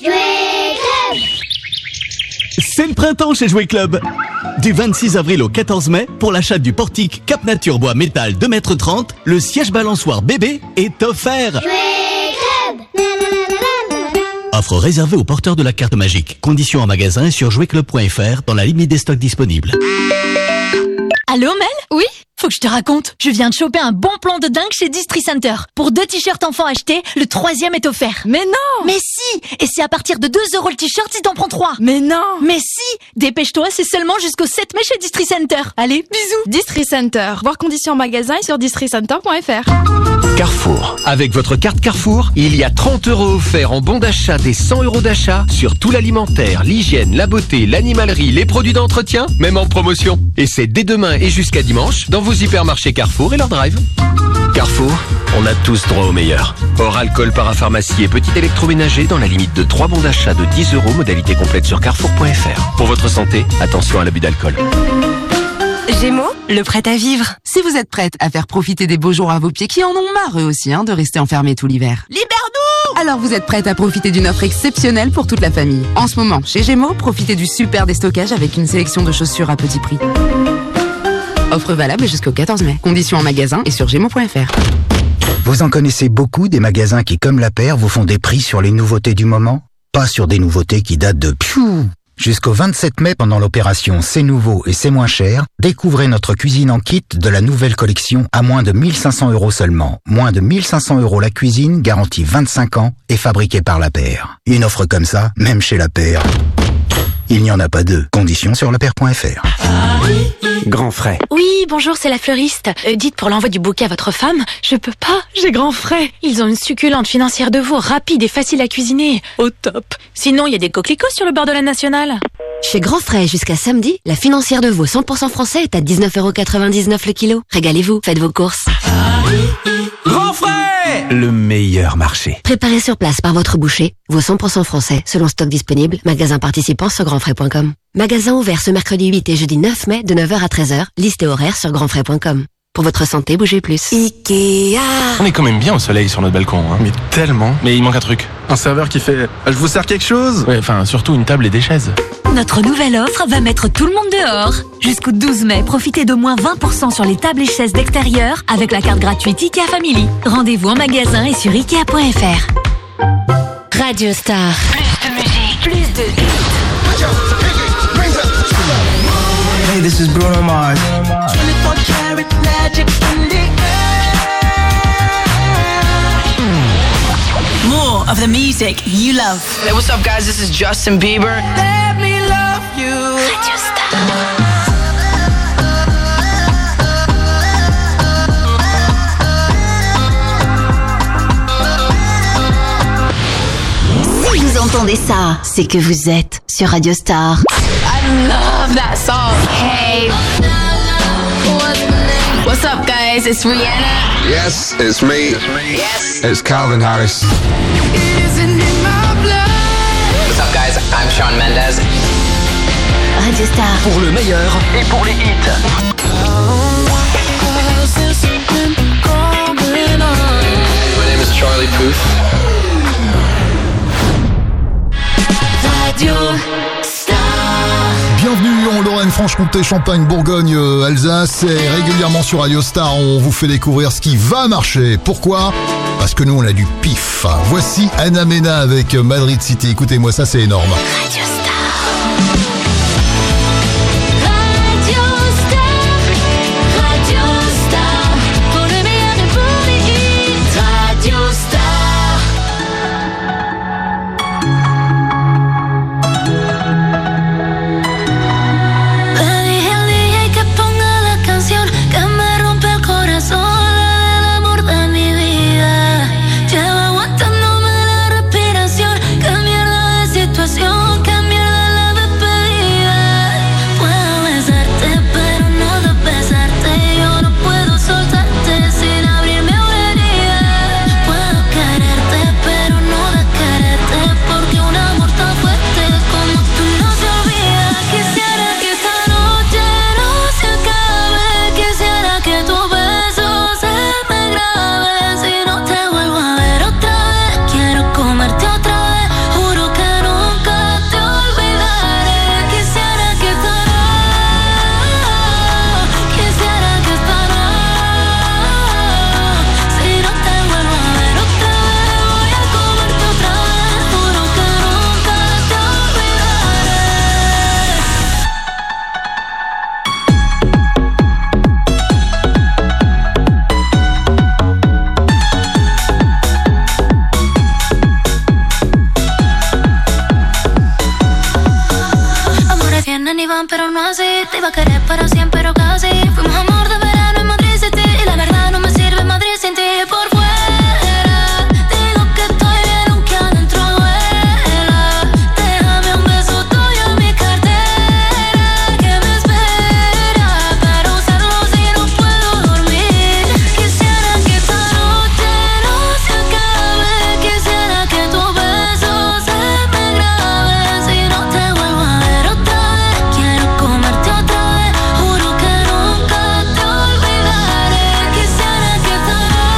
C'est le printemps chez Jouet Club. Du vingt-six avril au quatorze mai, pour l'achat du portique Cap Nature Bois Métal deux mètres trente, le siège balançoire bébé est offert. Offre réservée aux porteurs de la carte magique. Conditions en magasin et sur jouet club point f r dans la limite des stocks disponibles. Allô Mel? Oui? Faut que je te raconte. Je viens de choper un bon plan de dingue chez Distri Center. Pour deux t-shirts enfants achetés, le troisième est offert. Mais non! Mais si! Et c'est à partir de deux euros le t-shirt si t'en prends trois. Mais non! Mais si! Dépêche-toi, c'est seulement jusqu'au sept mai chez Distri Center. Allez, bisous! Distri Center. Voir conditions en magasin et sur distri center point f r. Carrefour. Avec votre carte Carrefour, il y a trente euros offerts en bon d'achat des cent euros d'achat sur tout l'alimentaire, l'hygiène, la beauté, l'animalerie, les produits d'entretien, même en promotion. Et c'est dès demain et jusqu'à dimanche dans vos hypermarchés Carrefour et leur drive. Carrefour, on a tous droit au meilleur. Hors alcool, parapharmacie et petit électroménager dans la limite de trois bons d'achat de dix euros, modalité complète sur carrefour point f r. Pour votre santé, attention à l'abus d'alcool. Gémeaux, le prêt à vivre. Si vous êtes prête à faire profiter des beaux jours à vos pieds qui en ont marre eux aussi hein, de rester enfermés tout l'hiver. Libère-nous! Alors vous êtes prête à profiter d'une offre exceptionnelle pour toute la famille. En ce moment, chez Gémeaux, profitez du super déstockage avec une sélection de chaussures à petit prix. Offre valable jusqu'au quatorze mai. Conditions en magasin et sur gémeaux point f r. Vous en connaissez beaucoup des magasins qui, comme La Paire, vous font des prix sur les nouveautés du moment? Pas sur des nouveautés qui datent de piou. Jusqu'au vingt-sept mai, pendant l'opération C'est nouveau et c'est moins cher, découvrez notre cuisine en kit de la nouvelle collection à moins de mille cinq cents euros seulement. Moins de mille cinq cents euros la cuisine, garantie vingt-cinq ans et fabriquée par La Paire. Une offre comme ça, même chez La Paire, il n'y en a pas deux. Conditions sur lapaire point f r. Grand frais. Oui, bonjour, c'est la fleuriste. Euh, dites pour l'envoi du bouquet à votre femme, je peux pas, j'ai grand frais. Ils ont une succulente financière de veau, rapide et facile à cuisiner. Au top. Sinon, il y a des coquelicots sur le bord de la nationale. Chez Grand Frais, jusqu'à samedi, la financière de veau cent pour cent français est à dix-neuf euros quatre-vingt-dix-neuf le kilo. Régalez-vous, faites vos courses. Grand frais! Le meilleur marché. Préparé sur place par votre boucher, veau cent pour cent français, selon stock disponible, magasin participant sur grand frais point com. Magasin ouvert ce mercredi huit et jeudi neuf mai de neuf heures à treize heures, liste et horaire sur grand frais point com. Pour votre santé, bougez plus. Ikea. On est quand même bien au soleil sur notre balcon, hein. Mais tellement. Mais il manque un truc. Un serveur qui fait « Je vous sers quelque chose ?» Ouais, enfin, surtout une table et des chaises. Notre nouvelle offre va mettre tout le monde dehors. Jusqu'au douze mai, profitez de moins vingt pour cent sur les tables et chaises d'extérieur avec la carte gratuite Ikea Family. Rendez-vous en magasin et sur ikea point f r. Radio Star. Plus de musique, plus de hits. Hey, this is Bruno Mars. twenty-four karat magic in the air. More of the music you love. Hey, what's up, guys? This is Justin Bieber. Let me love you. Radio Star. Si vous entendez ça, c'est que vous êtes sur Radio Star. I love that song. Hey. What's up, guys? It's Rihanna. Yes, it's me. Yes. It's Calvin Harris. What's up, guys? I'm Shawn Mendes. Radio Star. Pour le meilleur Et pour les hits. My name is Charlie Puth. Radio Star. Bienvenue en Lorraine, Franche-Comté, Champagne, Bourgogne, euh, Alsace et régulièrement sur Radio Star, on vous fait découvrir ce qui va marcher. Pourquoi ? Parce que nous on a du pif. Voici Anna Mena avec Madrid City. Écoutez-moi ça, c'est énorme. Radio Star. Radio Star. Radio Star. Pour le meilleur et pour les hits. Radio Star. Le dije al D J que ponga la canción que me rompe el corazón, la del amor de mi vida. Llevo aguantándome la respiración. Qué mierda de situación, qué mierda. pero no así. Te iba a querer para siempre, pero casi. Fuimos amor de verano en Madrid City. Y la verdad no me sirve Madrid sin ti. Por fuera digo que estoy bien aunque adentro duela. Déjame un beso tuyo en mi cartera que me espera para usarlo si no puedo dormir. Quisiera que esta noche no se acabe. Quisiera que tu beso se me grabe. Si no te vuelvo a ver otra vez, quiero comerte otra vez. Juro que nunca te olvidaré. Quisiera que esta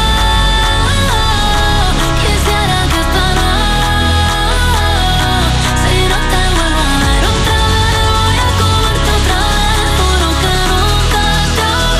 noche, quisiera que esta noche, si no te vuelvo a ver otra vez, voy a comerte otra vez. Juro que nunca te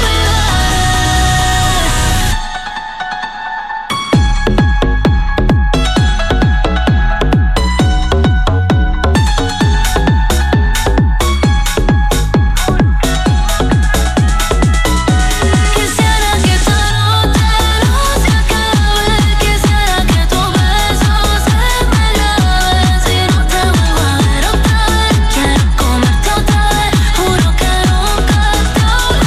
Quisiera que esta noche no se acabe. Quisiera que tu beso se me grabe. Si no te vuelvo a ver otra vez, quiero comerte otra vez. Juro que nunca te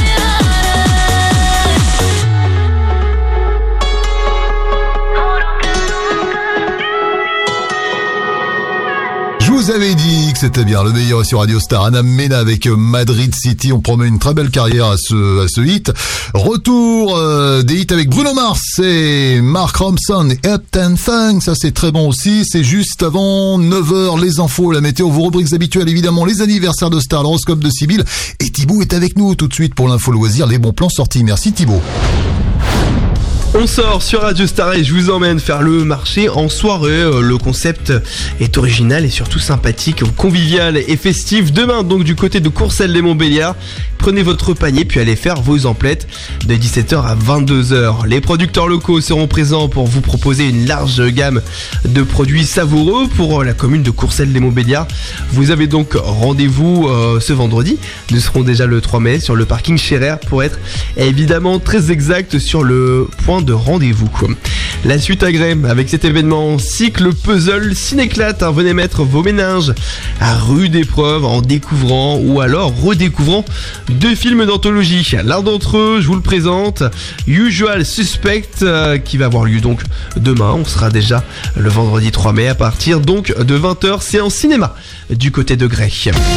Je vous avais dit que c'était bien le meilleur sur Radio Star. Anna Mena avec Madrid City. On promet une très belle carrière à ce, à ce hit. Retour euh, des hits avec Bruno Mars et Mark Ronson et Uptown Funk. Ça c'est très bon aussi. C'est juste avant neuf heures. Les infos, la météo, vos rubriques habituelles évidemment. Les anniversaires de Star, l'horoscope de Sibylle. Et Thibaut est avec nous tout de suite pour l'info loisir. Les bons plans sortis. Merci Thibaut. On sort sur Radio Star et je vous emmène faire le marché en soirée. Euh, Le concept est original et surtout sympathique, convivial et festif. Demain, donc du côté de Courcelles-lès-Montbéliard, prenez votre panier puis allez faire vos emplettes de dix-sept heures à vingt-deux heures. Les producteurs locaux seront présents pour vous proposer une large gamme de produits savoureux pour la commune de Courcelles-lès-Montbéliard. Vous avez donc rendez-vous euh, ce vendredi. Nous serons déjà le trois mai sur le parking Scherer pour être évidemment très exact sur le point de rendez-vous. La suite agréable avec cet événement cycle puzzle cinéclate. Hein, venez mettre vos méninges à rude épreuve en découvrant ou alors redécouvrant deux films d'anthologie. L'un d'entre eux, je vous le présente, Usual Suspect, euh, qui va avoir lieu donc demain. On sera déjà le vendredi trois mai à partir donc de vingt heures. C'est en cinéma du côté de Grey.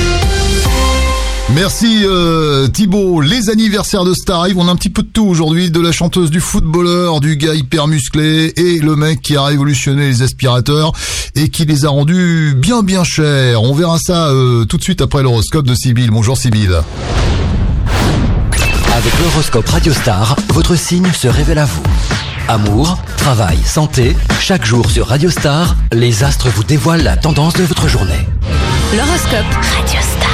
Merci euh, Thibaut. Les anniversaires de Star arrivent. On a un petit peu de tout aujourd'hui. De la chanteuse, du footballeur, du gars hyper musclé et le mec qui a révolutionné les aspirateurs et qui les a rendus bien bien chers. On verra ça euh, tout de suite après l'horoscope de Sibylle. Bonjour Sibylle. Avec l'horoscope Radio Star, votre signe se révèle à vous. Amour, travail, santé, chaque jour sur Radio Star, les astres vous dévoilent la tendance de votre journée. L'horoscope Radio Star.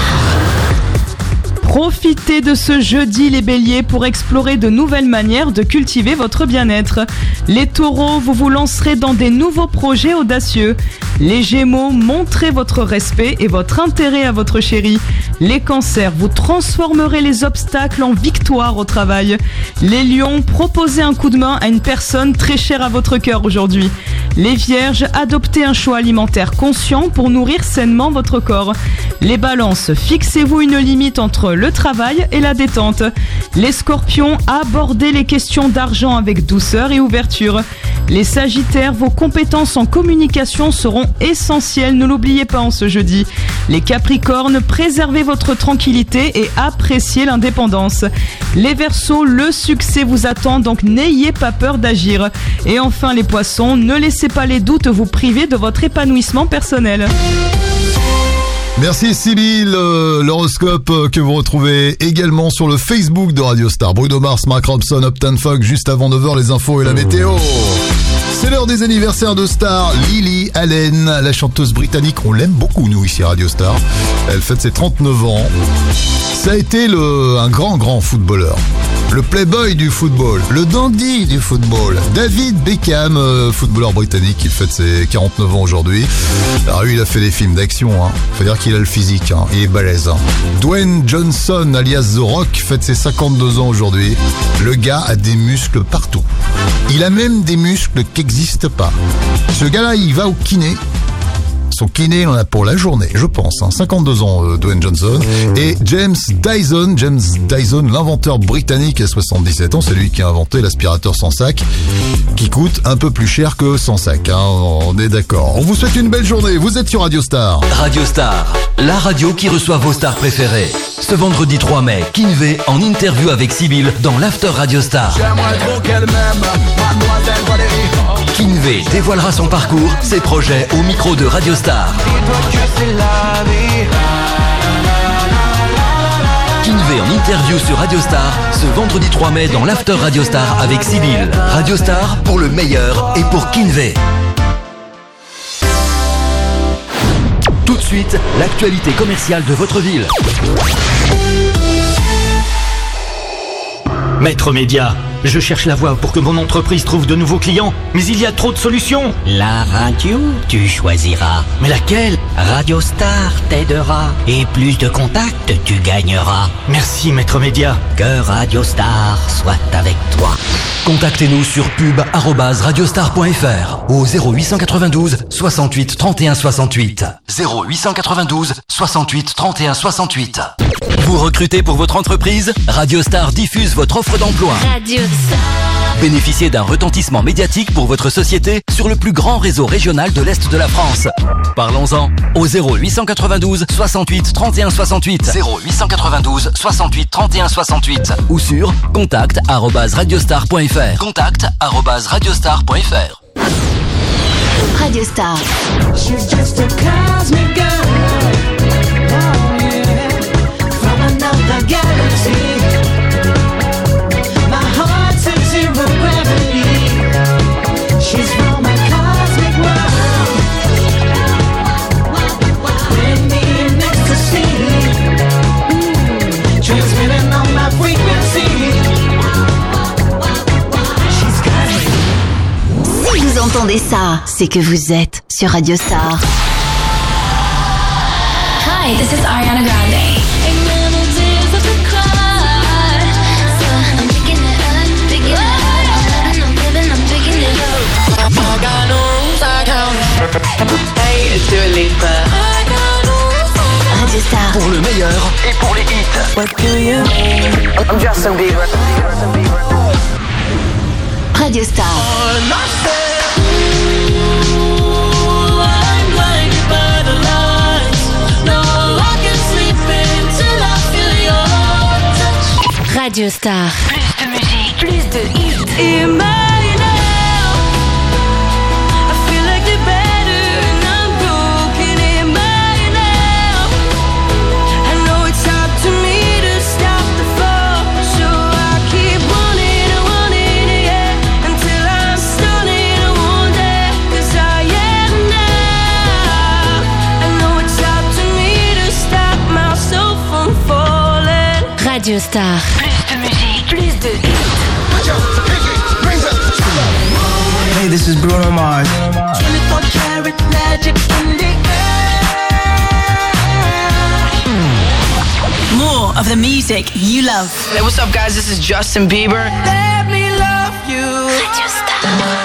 Profitez de ce jeudi les béliers pour explorer de nouvelles manières de cultiver votre bien-être. Les taureaux, vous vous lancerez dans des nouveaux projets audacieux. Les gémeaux, montrez votre respect et votre intérêt à votre chéri. Les cancers, vous transformerez les obstacles en victoire au travail. Les lions, proposez un coup de main à une personne très chère à votre cœur aujourd'hui. Les vierges, adoptez un choix alimentaire conscient pour nourrir sainement votre corps. Les balances, fixez-vous une limite entre le travail et la détente. Les scorpions, abordez les questions d'argent avec douceur et ouverture. Les sagittaires, vos compétences en communication seront essentielles, ne l'oubliez pas en ce jeudi. Les capricornes, préservez votre tranquillité et appréciez l'indépendance. Les verseaux, le succès vous attend, donc n'ayez pas peur d'agir. Et enfin les poissons, ne laissez pas les doutes vous priver de votre épanouissement personnel. Merci Sibylle, euh, l'horoscope euh, que vous retrouvez également sur le Facebook de Radio Star. Bruno Mars, Mark Ronson, Uptown Funk, juste avant neuf heures, les infos et la météo. C'est l'heure des anniversaires de Star. Lily Allen, la chanteuse britannique, on l'aime beaucoup nous ici à Radio Star. Elle fête ses trente-neuf ans. Ça a été le, un grand grand footballeur. Le playboy du football, le dandy du football, David Beckham, euh, footballeur britannique, il fête ses quarante-neuf ans aujourd'hui. Alors lui, il a fait des films d'action, hein. Faut dire qu'il a le physique, hein. Il est balèze. Hein. Dwayne Johnson, alias The Rock, fête ses cinquante-deux ans aujourd'hui. Le gars a des muscles partout. Il a même des muscles qui n'existent pas. Ce gars-là, il va au kiné. son kiné, il en a pour la journée, je pense. Hein. cinquante-deux ans, euh, Dwayne Johnson. Et James Dyson, James Dyson, l'inventeur britannique à soixante-dix-sept ans, c'est lui qui a inventé l'aspirateur sans sac, qui coûte un peu plus cher que sans sac. Hein. On est d'accord. On vous souhaite une belle journée. Vous êtes sur Radio Star. Radio Star, la radio qui reçoit vos stars préférées. Ce vendredi trois mai, Kinvey en interview avec Sibyl dans l'After Radio Star. Kinvey dévoilera son parcours, ses projets au micro de Radio Star. Kinvey en interview sur Radio Star ce vendredi trois mai dans l'After Radio Star avec Sibyl. Radio Star pour le meilleur et pour Kinvey. Tout de suite, l'actualité commerciale de votre ville. Maître Média, je cherche la voie pour que mon entreprise trouve de nouveaux clients, mais il y a trop de solutions. La radio, tu choisiras. Mais laquelle? Radio Star t'aidera. Et plus de contacts, tu gagneras. Merci, Maître Média. Que Radio Star soit avec toi. Contactez-nous sur pub arobase radiostar point fr au zéro huit cent quatre-vingt-douze soixante-huit trente et un soixante-huit. zéro huit cent quatre-vingt-douze soixante-huit trente et un soixante-huit. Vous recrutez pour votre entreprise? Radio Star diffuse votre offre d'emploi. Radio Star. Bénéficiez d'un retentissement médiatique pour votre société sur le plus grand réseau régional de l'Est de la France. Parlons-en au zéro huit cent quatre-vingt-douze soixante-huit trente et un soixante-huit. zéro huit cent quatre-vingt-douze soixante-huit trente et un soixante-huit ou sur contact arobase radiostar point fr. contact arobase radiostar point fr. Radio Star. She's just a cosmic girl. Oh, yeah. From another galaxy. My heart's at zero gravity. She's from a cosmic world. With me in ecstasy. Mm. Transmitting on my frequency. She's cosmic. Si vous entendez ça, c'est que vous êtes sur Radio Star. Hi, this is Ariana Grande. Hey, it's Dua Lipa. Radio Star. Pour le meilleur et pour les hits. What do you mean? I'm Justin Bieber. Radio Star. Radio Star. Plus de musique, plus de hits. Radio Star. Plus de musique, plus de hits. Hey, this is Bruno Mars. twenty-four karat magic in the air. More of the music you love. Hey, what's up, guys? This is Justin Bieber. Let me love you. Radio Star.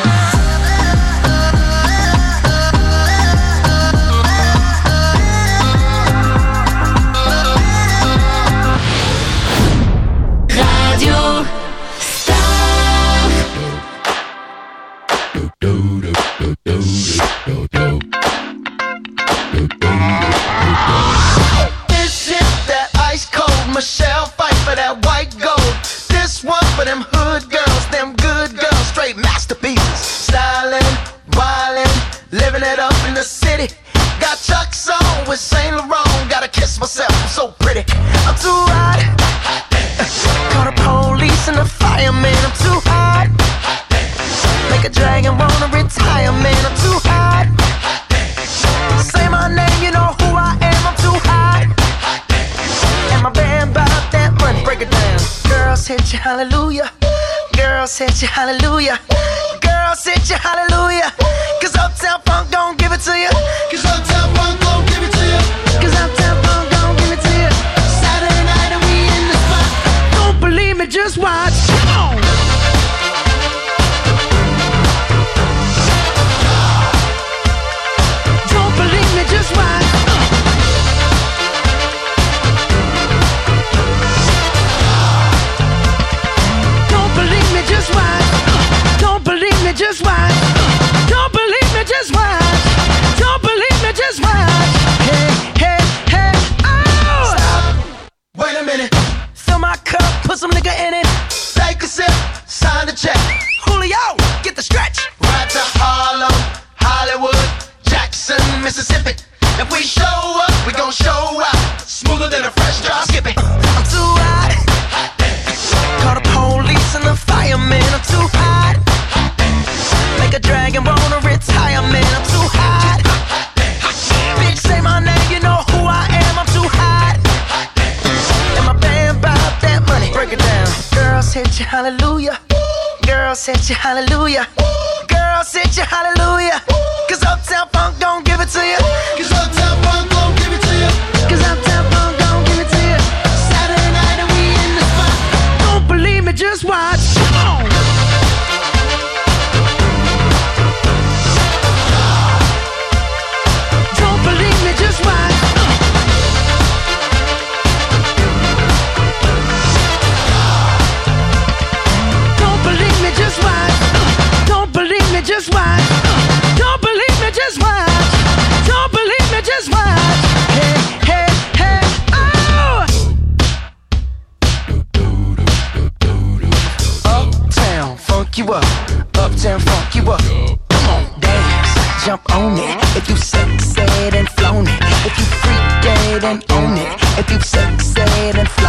This is that ice cold Michelle fight for that white gold. This one for them hood girls, them good girls, straight masterpieces. Stylin', wildin', living it up in the city. Got Chuck's on with Saint Laurent. Gotta kiss myself, I'm so pretty. I'm too hot. Call the police and the fireman. I'm too hot. Make a dragon wanna retire, man. I'm too hot. Say my name, you know who I am. I'm too hot. And my band bought that money. Break it down. Girls hit you, hallelujah. Girls hit you, hallelujah. Girls hit you, hallelujah. Cause Uptown Funk don't give it to you. Cause Uptown Funk don't give it to you. Cause Uptown Funk don't give it to you. Saturday night and we in the spot. Don't believe me, just watch. Come on. Don't believe me, my cup, put some nigga in it. Take a sip, sign the check. Julio, get the stretch. Right to Harlem, Hollywood, Jackson, Mississippi. If we show up, we gon' show out. Smoother than a fresh drop. Skip it. I'm too hot. Call the police and the fireman. I'm too hot. Make a dragon wanna retire, man. I'm too hot. Bitch, say my name, you know who I am. I'm too hot. And my band bout that money. Break it down. Girls hit you, hallelujah. Girls hit you, hallelujah. Girls hit you, hallelujah. Cause Uptown Funk don't give it to you. Cause Uptown Funk don't give it to you. Cause Uptown Funk don't give it to you. Saturday night and we in the spot. Don't believe me, just watch. Come on. Don't believe me, just watch. Don't believe me, just watch. Don't believe me, just watch. Don't believe me, just watch. Don't believe me, just watch. Hey, hey, hey, oh! Uptown, funk you up. Uptown, funk you up. Come on, dance, jump on it. If you sexed and flown it. If you freaked dead and own it. If you sexed and flown it.